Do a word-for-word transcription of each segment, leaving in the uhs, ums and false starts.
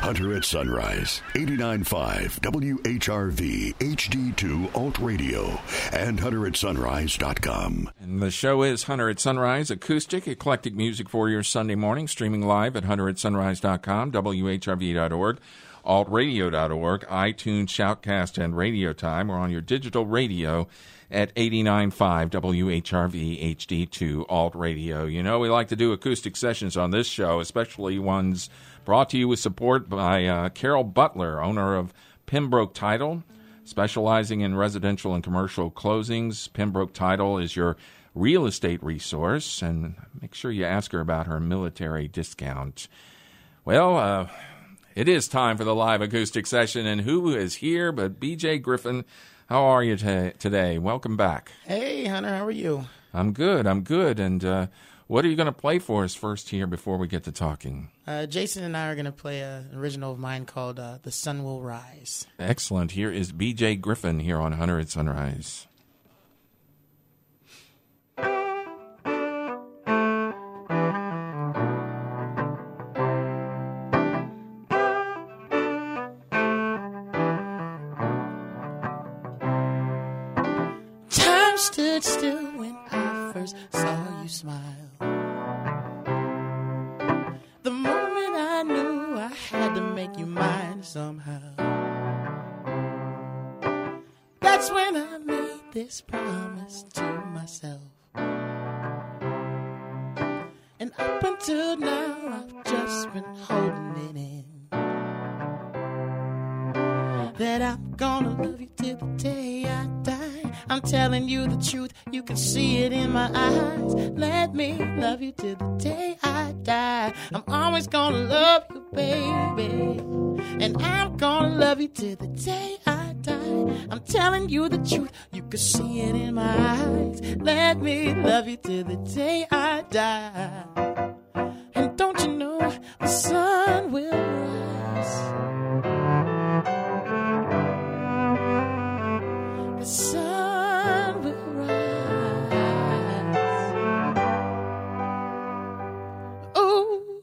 Hunter at Sunrise, eighty-nine point five W H R V H D two Alt Radio, and hunter at sunrise dot com. And the show is Hunter at Sunrise, acoustic, eclectic music for your Sunday morning, streaming live at hunter at sunrise dot com, W H R V dot org, alt radio dot org, iTunes, Shoutcast, and Radio Time. We're on your digital radio at eighty-nine point five W H R V H D two Alt Radio. You know, we like to do acoustic sessions on this show, especially ones brought to you with support by uh, Carol Butler, owner of Pembroke Title, specializing in residential and commercial closings. Pembroke Title is your real estate resource, and make sure you ask her about her military discount. Well, uh, it is time for the live acoustic session, and who is here but B J Griffin? How are you t- today? Welcome back. Hey, Hunter, how are you? I'm good, I'm good. And uh, what are you going to play for us first here before we get to talking? Uh, Jason and I are going to play an original of mine called uh, The Sun Will Rise. Excellent. Here is B J Griffin here on Hunter at Sunrise. Stood still when I first saw you smile. The moment I knew I had to make you mine somehow. That's when I made this promise to myself. And up until now I've just been holding it in. That I'm gonna love you till the day I die. I'm telling you the truth, you can see it in my eyes. Let me love you till the day I die. I'm always gonna love you, baby. And I'm gonna love you till the day I die. I'm telling you the truth, you can see it in my eyes. Let me love you till the day I die. And don't you know the sun will rise? The sun will rise. Ooh.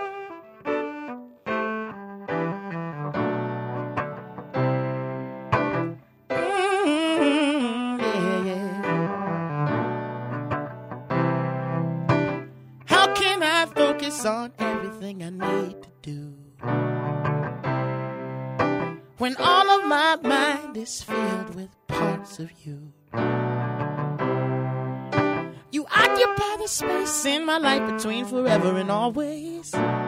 Mm, yeah, yeah. How can I focus on everything I need to do when all of my mind is filled with parts of you? You occupy the space in my life between forever and always.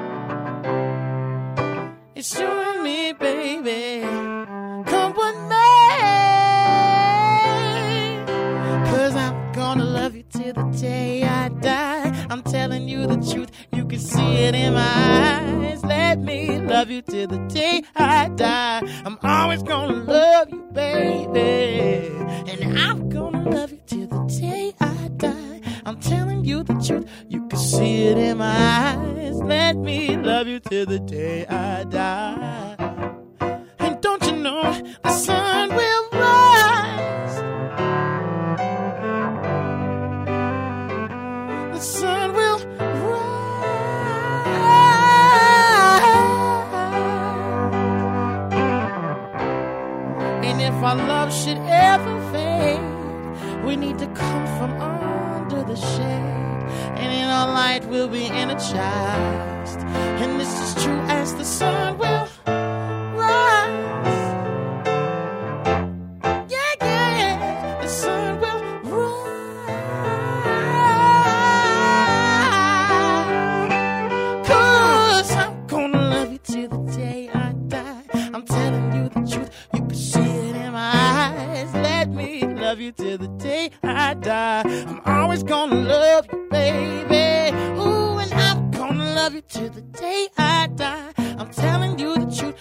It's you and me, baby. Come with me, 'cause I'm gonna love you till the day I die. I'm telling you the truth, you can see it in my eyes. Let me love you till the day I die. I'm always gonna love you, baby. And I'm gonna love you till the day I die. I'm telling you the truth, you can see it in my eyes. Let me love you till the day I die. And don't you know the sun will rise? The sun will rise. And if our love should ever fade, we need to come from under the shade, and in our light we'll be energized. And this is true as the sun will rise. Yeah, yeah, the sun will rise. 'Cause I'm gonna love you till the day I die. I'm telling you the truth, you can see it in my eyes. Let me love you till the day I die. I'm always gonna love you, baby. Ooh, and I'm gonna love you till the day I die. I'm telling you the truth,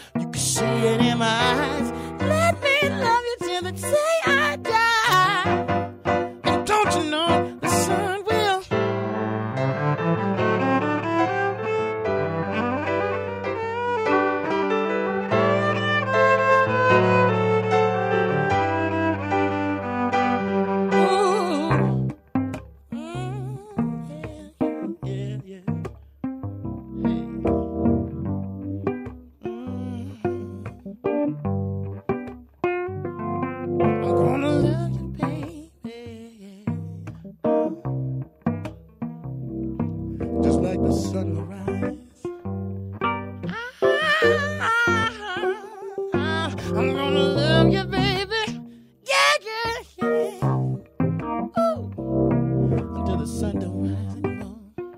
the sun will rise. I'm gonna love you, baby. Yeah, yeah, yeah. Ooh. Until the sun don't rise anymore.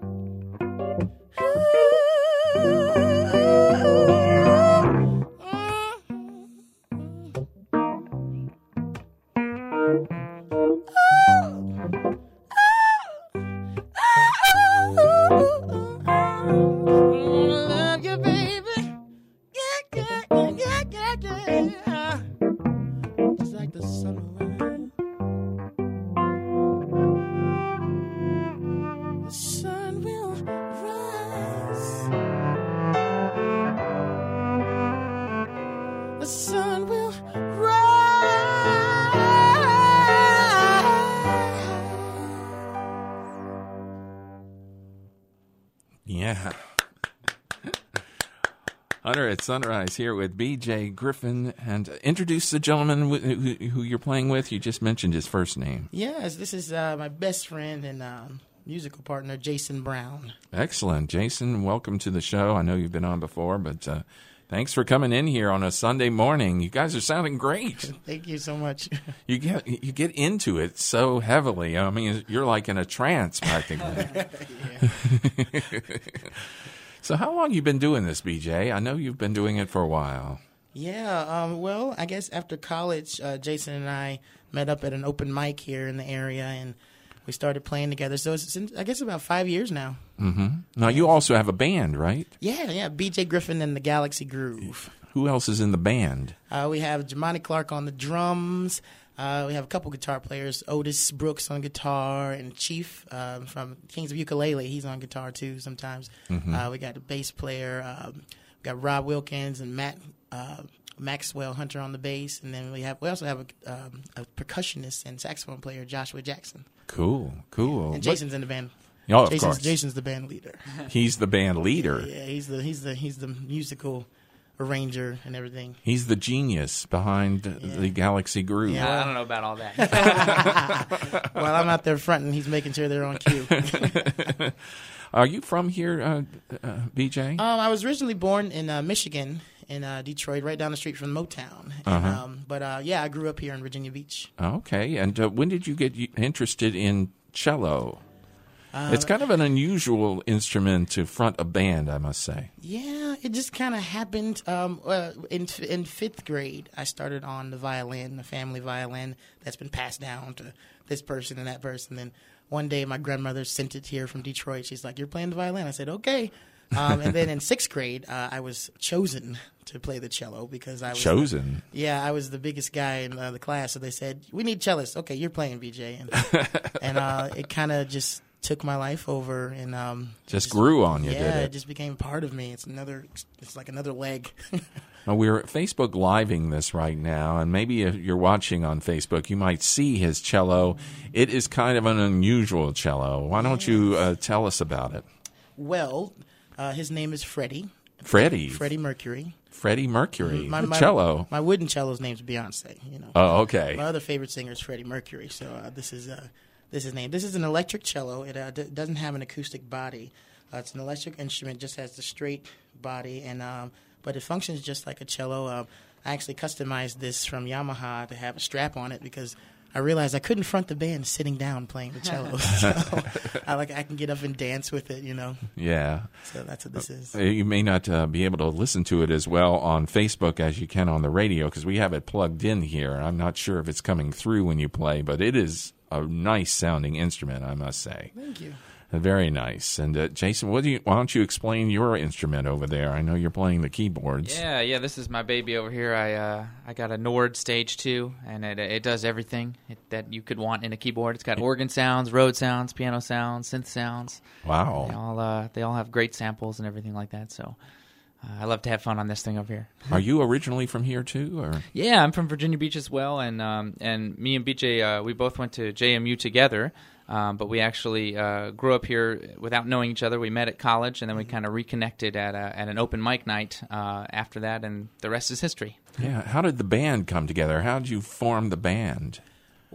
Yeah. Hunter at Sunrise here with B J Griffin. And introduce the gentleman who, who you're playing with. You just mentioned his first name. Yes, this is uh, my best friend and um, musical partner, Jason Brown. Excellent. Jason, welcome to the show. I know you've been on before, but uh, thanks for coming in here on a Sunday morning. You guys are sounding great. Thank you so much. You get you get into it so heavily. I mean, you're like in a trance practically. So how long you been doing this, B J? I know you've been doing it for a while. Yeah, um, well, I guess after college, uh, Jason and I met up at an open mic here in the area, and we started playing together. So it's, I guess, about five years now. Mm-hmm. Now, you also have a band, right? Yeah, yeah, B J Griffin and the Galaxy Groove. Who else is in the band? Uh, we have Jamani Clark on the drums. Uh, we have a couple guitar players, Otis Brooks on guitar, and Chief um, from Kings of Ukulele. He's on guitar, too, sometimes. Mm-hmm. Uh, we got a bass player. Um, we got Rob Wilkins and Matt uh, Maxwell Hunter on the bass. And then we have we also have a, um, a percussionist and saxophone player, Joshua Jackson. Cool, cool. And Jason's in the band. Oh, of Jason's, course. Jason's the band leader. He's the band leader. Yeah, yeah, he's the he's the he's the musical arranger and everything. He's the genius behind yeah. the Galaxy Groove. Yeah, well, I don't know about all that. Well, I'm out there fronting. He's making sure they're on cue. Are you from here, uh, uh, B J? Um, I was originally born in uh, Michigan, in uh, Detroit, right down the street from Motown. And, uh-huh. um, but uh, yeah, I grew up here in Virginia Beach. Okay, and uh, when did you get interested in cello? Uh, it's kind of an unusual instrument to front a band, I must say. Yeah, it just kind of happened. Um, uh, in in fifth grade, I started on the violin, the family violin that's been passed down to this person and that person. Then one day, my grandmother sent it here from Detroit. She's like, "You're playing the violin?" I said, "Okay." Um, and then in sixth grade, uh, I was chosen to play the cello because I was chosen. The, yeah, I was the biggest guy in uh, the class. So they said, "We need cellists." Okay, you're playing, B J, and and uh, it kind of just took my life over and um, just, just grew on you. Yeah, did it? it just became part of me. It's another. It's like another leg. Well, we're Facebook living this right now, and maybe if you're watching on Facebook, you might see his cello. It is kind of an unusual cello. Why don't yes. you uh, tell us about it? Well, uh, his name is Freddie. Freddie. Freddie Mercury. Freddie Mercury. My, the my, cello. My wooden cello's name's Beyonce. You know. Oh, okay. My other favorite singer is Freddie Mercury. So uh, this is uh, this is name. This is an electric cello. It uh, d- doesn't have an acoustic body. Uh, it's an electric instrument. Just has the straight body, and um, but it functions just like a cello. Uh, I actually customized this from Yamaha to have a strap on it because I realized I couldn't front the band sitting down playing the cello. So I like I can get up and dance with it, you know. Yeah. So that's what this is. You may not uh, be able to listen to it as well on Facebook as you can on the radio because we have it plugged in here. I'm not sure if it's coming through when you play, but it is a nice sounding instrument, I must say. Thank you. Very nice. And uh, Jason, what do you, why don't you explain your instrument over there? I know you're playing the keyboards. Yeah, yeah. This is my baby over here. I uh, I got a Nord Stage two, and it it does everything it, that you could want in a keyboard. It's got organ sounds, Rhodes sounds, piano sounds, synth sounds. Wow. They all uh, they all have great samples and everything like that. So uh, I love to have fun on this thing over here. Are you originally from here too, or? Yeah, I'm from Virginia Beach as well, and um, and me and B J uh, we both went to J M U together. Um, but we actually uh, grew up here without knowing each other. We met at college, and then we kind of reconnected at a, at an open mic night uh, after that, and the rest is history. Yeah. How did the band come together? How did you form the band?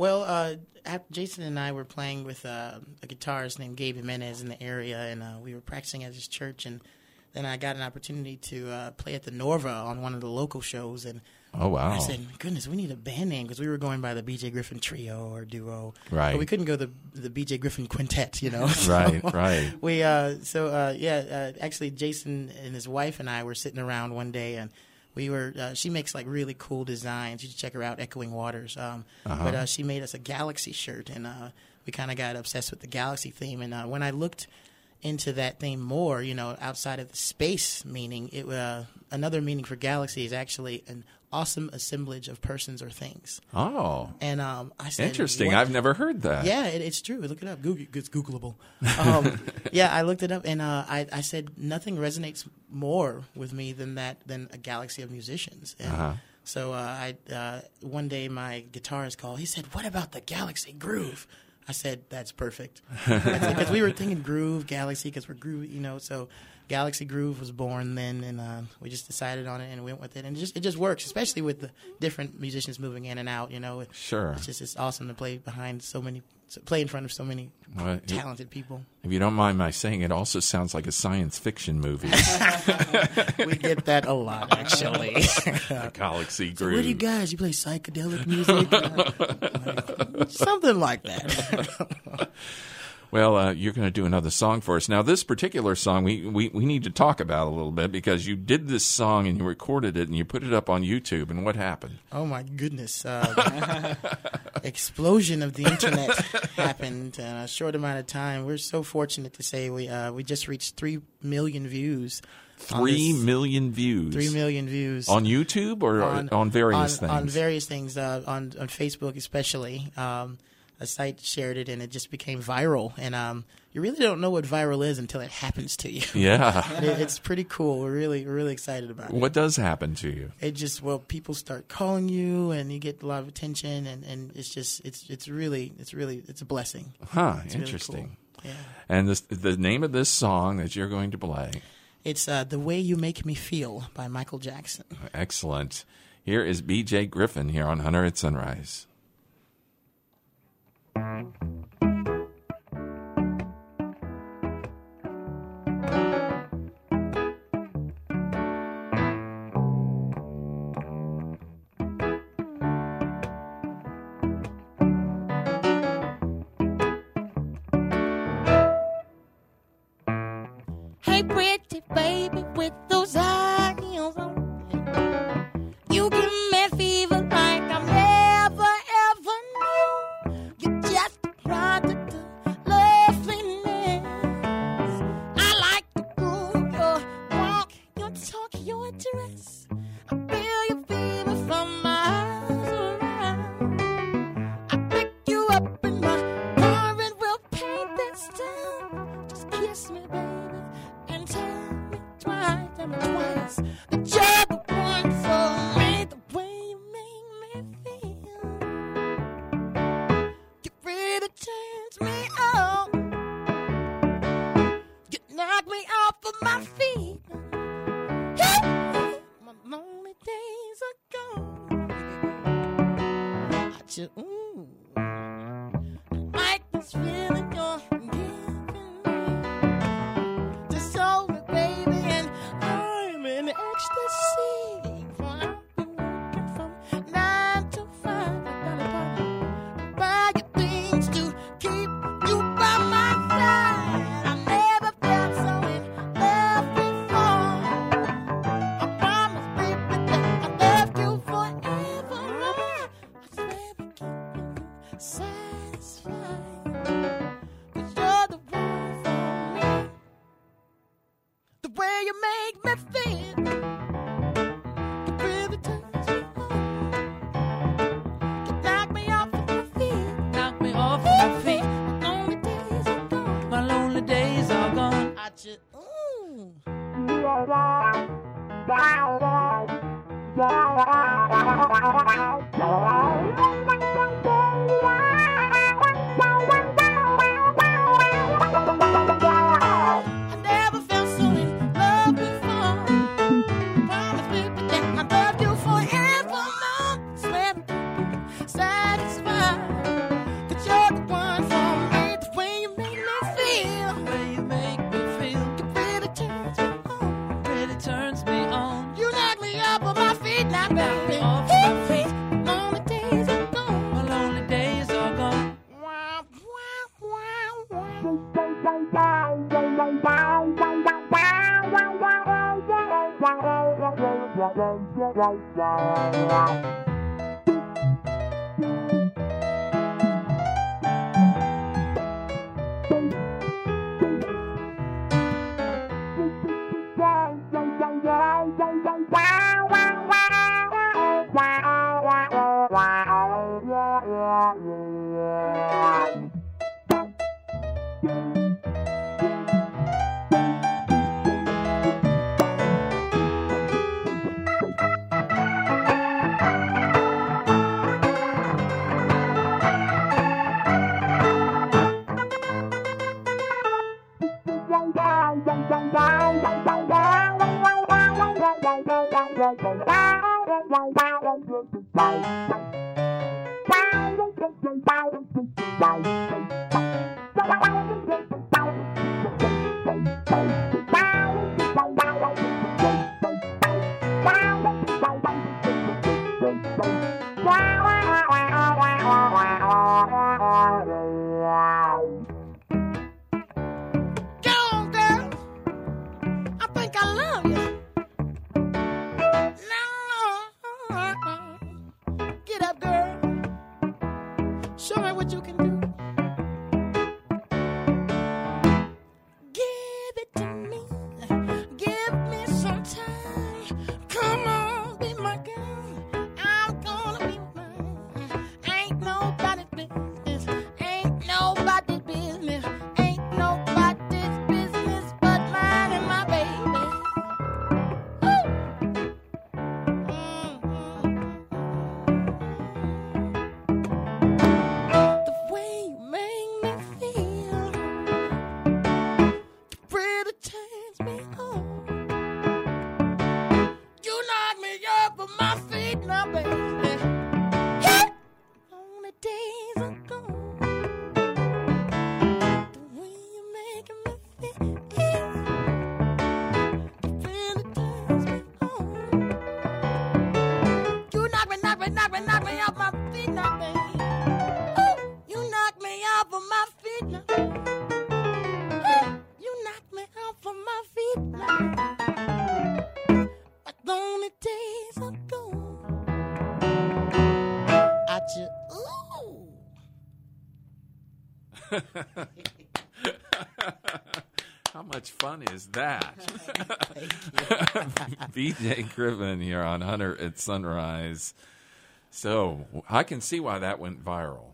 Well, uh, after Jason and I were playing with uh, a guitarist named Gabe Jimenez in the area, and uh, we were practicing at his church, and then I got an opportunity to uh, play at the Norva on one of the local shows, and oh wow! I said, "Goodness, we need a band name," because we were going by the B J Griffin Trio or Duo, right? But we couldn't go the the B J Griffin Quintet, you know. So right, right. We uh, so uh, yeah, uh, actually, Jason and his wife and I were sitting around one day, and we were. Uh, she makes like really cool designs. You should check her out, Echoing Waters. Um, uh-huh. But uh, she made us a Galaxy shirt, and uh, we kind of got obsessed with the Galaxy theme. And uh, when I looked into that theme more, you know, outside of the space meaning, it uh, another meaning for Galaxy is actually an awesome assemblage of persons or things. Oh, and um, I said, interesting. what? I've never heard that. Yeah, it, it's true. Look it up. Google, it's Googleable. Um, yeah, I looked it up, and uh, I, I said nothing resonates more with me than that than a galaxy of musicians. And uh-huh. So uh, I uh, one day my guitarist called. He said, "What about the Galaxy Groove?" I said, "That's perfect," because we were thinking groove, Galaxy, because we're groove, you know. So Galaxy Groove was born then, and uh, we just decided on it and went with it, and it just it just works, especially with the different musicians moving in and out. You know, sure, it's just it's awesome to play behind so many, play in front of so many well, talented it, people. If you don't mind my saying, it also sounds like a science fiction movie. We get that a lot, actually. The Galaxy Groove. So what do you guys? You play psychedelic music? like, something like that. Well, uh, you're going to do another song for us. Now, this particular song we, we, we need to talk about a little bit, because you did this song and you recorded it and you put it up on YouTube, and what happened? Oh, my goodness. Uh, explosion of the internet happened in a short amount of time. We're so fortunate to say we uh, we just reached three million views. Three million views. Three million views. On YouTube or on, on various on, things? On various things, uh, on, on Facebook especially. Um A site shared it, and it just became viral. And um, you really don't know what viral is until it happens to you. Yeah, it, it's pretty cool. We're really, we're really excited about it. What does happen to you? It just well, people start calling you, and you get a lot of attention, and, and it's just it's it's really it's really it's a blessing. Huh? It's Interesting. Really cool. Yeah. And this, the name of this song that you're going to play? It's uh, "The Way You Make Me Feel" by Michael Jackson. Excellent. Here is B J Griffin here on Hunter at Sunrise. Hey, pretty baby with those eyes on, you give me fever like I'm never ever knew. You just a product of loveliness. I like the groove, your walk, your talk, your dress. I feel your fever from miles around. I pick you up in my car and we'll paint this town. Just kiss me, baby. And tell me twice, tell me twice that you're the one for me. The way you make me feel, you really turns me on. You knock me off of my feet. Hey, my lonely days are gone. I just ooh, I like this feeling you're giving me. Hold me, baby, and I'm in ecstasy. For I've been working from nine to five. I gotta buy you things to keep you by my side. I never felt so in love before. I promise, baby, that I'll love you forever. I swear we keeping you satisfied. 'Cause you're the one for me. The way you make me feel, you really turns me on. You knock me off of my feet, Knock me off of my feet. my lonely days are gone. My lonely days are gone. I just, ooh. I never felt so in love before. Promise, baby, that I love you forevermore. Swear to keep you satisfied. How much fun is that? B J Griffin here on Hunter at Sunrise. So I can see why that went viral.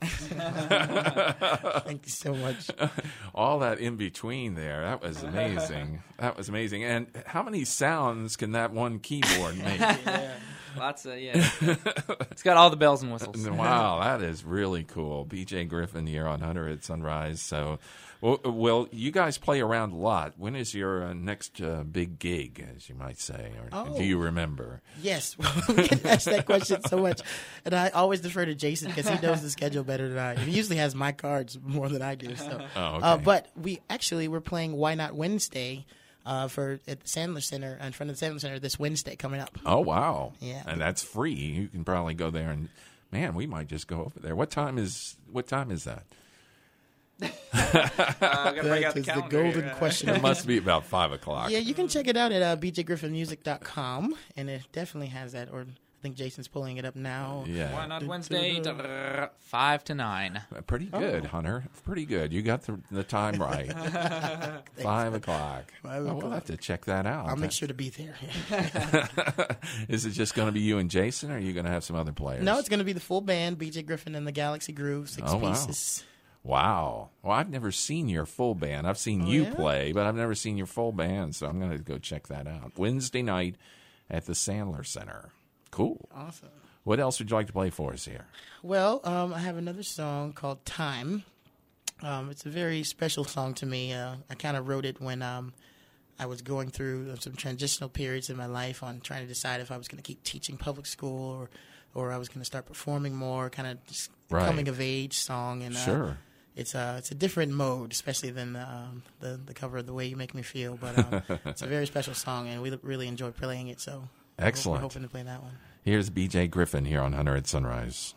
Thank you so much. All that in between there, that was amazing. That was amazing. And how many sounds can that one keyboard make? Yeah. Lots of, yeah. It's got all the bells and whistles. Wow, that is really cool. B J Griffin here on Hunter at Sunrise. So, well, well you guys play around a lot. When is your uh, next uh, big gig, as you might say? Or oh. do you remember? Yes. We get asked that question so much. And I always defer to Jason because he knows the schedule better than I. He usually has my cards more than I do. So. Oh, okay. uh, but we actually, we're playing Why Not Wednesday uh, for at the Sandler Center, in front of the Sandler Center this Wednesday coming up. Oh, wow. Yeah. And that's free. You can probably go there and, man, we might just go over there. What time is, what time is that? uh, I gotta break out the, is the calendar golden here. question. It must be about five o'clock. Yeah, you can check it out at uh, b j griffin music dot com, and it definitely has that. Or I think Jason's pulling it up now. Yeah. Why not Wednesday? Five to nine. Pretty good, Oh. Hunter. Pretty good. You got the, the time right. Five o'clock. Five Oh, we'll o'clock. have to check that out. I'll make That- sure to be there. Is it just going to be you and Jason, or are you going to have some other players? No, it's going to be the full band, B J Griffin and the Galaxy Groove, six Oh, wow. pieces. Wow. Well, I've never seen your full band. I've seen Oh, you yeah? play, but I've never seen your full band, so I'm going to go check that out. Wednesday night at the Sandler Center. Cool. Awesome. What else would you like to play for us here? Well, um, I have another song called Time. Um, it's a very special song to me. Uh, I kind of wrote it when um, I was going through some transitional periods in my life on trying to decide if I was going to keep teaching public school or, or I was going to start performing more, kind of just Right. coming of age song. And uh, Sure. It's a it's a different mode, especially than um, the the cover of "The Way You Make Me Feel." But um, it's a very special song, and we really enjoy playing it. So Excellent. we're hoping to play that one. Here's B J Griffin here on Hunter at Sunrise.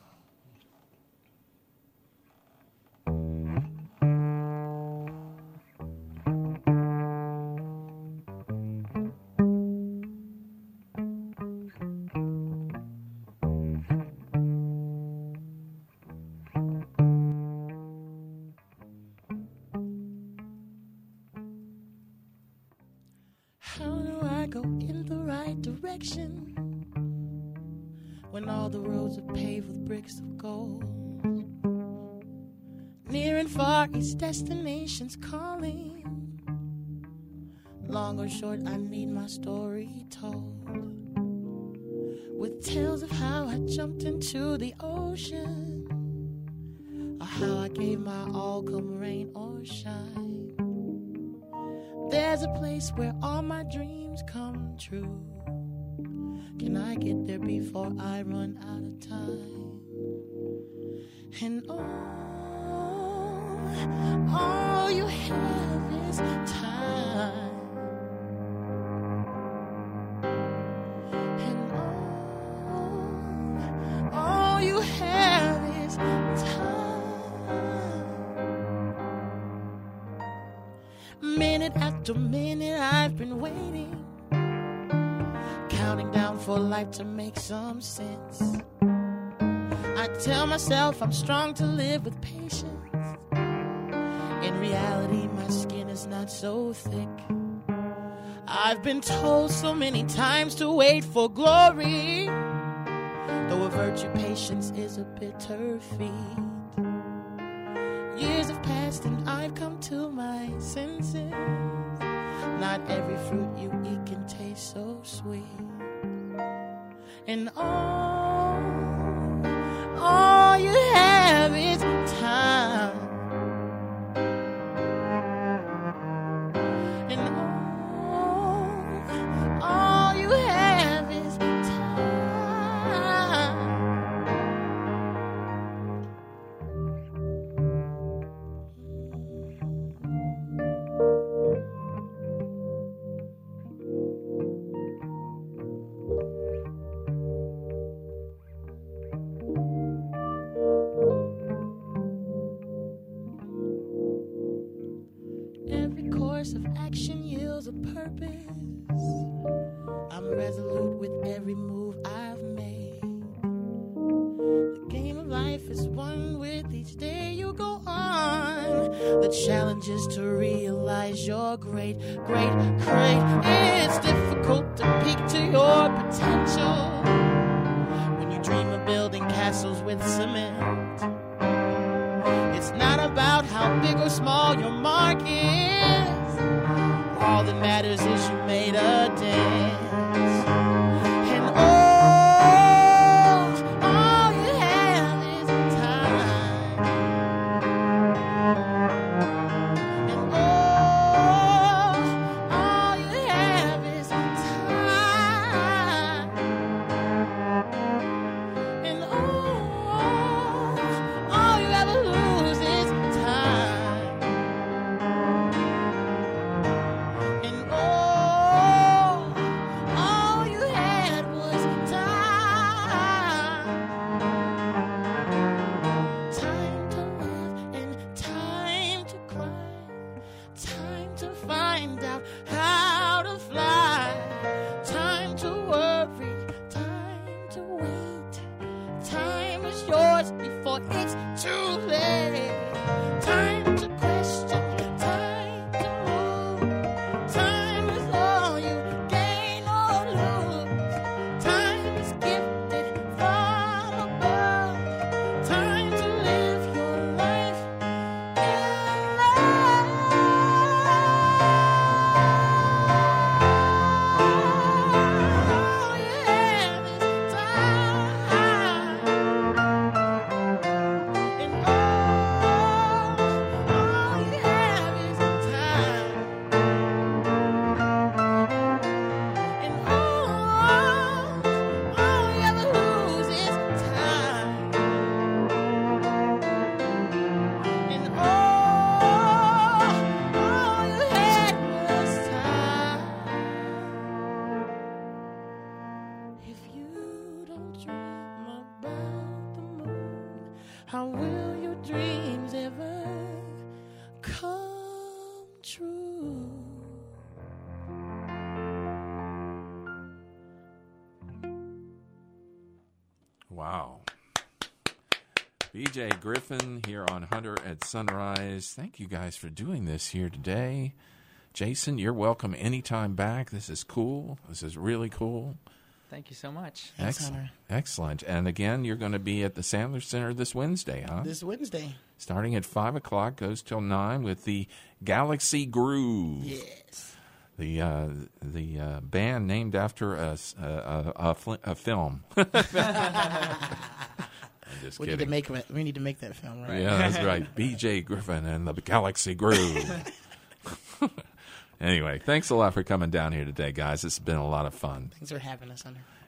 go in the right direction when all the roads are paved with bricks of gold. Near and far, each destination's calling. Long or short, I need my story told, with tales of how I jumped into the ocean, or how I gave my all come rain or shine. There's a place where all my dreams come true. Can I get there before I run out of time? And all, all you have is time. And all, all you have is time. Minute after minute I've been waiting, counting down for life to make some sense. I tell myself I'm strong to live with patience. In reality, my skin is not so thick. I've been told so many times to wait for glory, though a virtue, patience is a bitter feat. Years have passed and I've come to my senses. Not every fruit you eat can taste so sweet. And all, all you have is time. And all, all you have is time. Of action yields a purpose. I'm resolute with every move I've made. The game of life is won with each day you go on. The challenge is to realize you're great, great, great. It's difficult to peak to your potential when you dream of building castles with cement. It's not about how big or small your mark is. All that matters is you made a dance. And all, all you have is time. And all, all you have is time. And all, all you ever lose is time. Before it's too late. Time to question, time to move. Time is all you gain or lose. Time is gifted from above. Time to live your life in love. All you have is time. And How will your dreams ever come true? Wow. B J Griffin here on Hunter at Sunrise. Thank you guys for doing this here today. Jason, you're welcome anytime back. This is cool. This is really cool. Thank you so much. Thanks, Excellent. Hunter. Excellent. And again, you're going to be at the Sandler Center this Wednesday, huh? This Wednesday. Starting at five o'clock, goes till nine with the Galaxy Groove. Yes. The uh, the uh, band named after a, s- a, a, a, fl- a film. I'm just We kidding. need to make it- we need to make that film, right? Yeah, that's right. B J Griffin and the Galaxy Groove. Anyway, thanks a lot for coming down here today, guys. It's been a lot of fun. Thanks for having us, Hunter.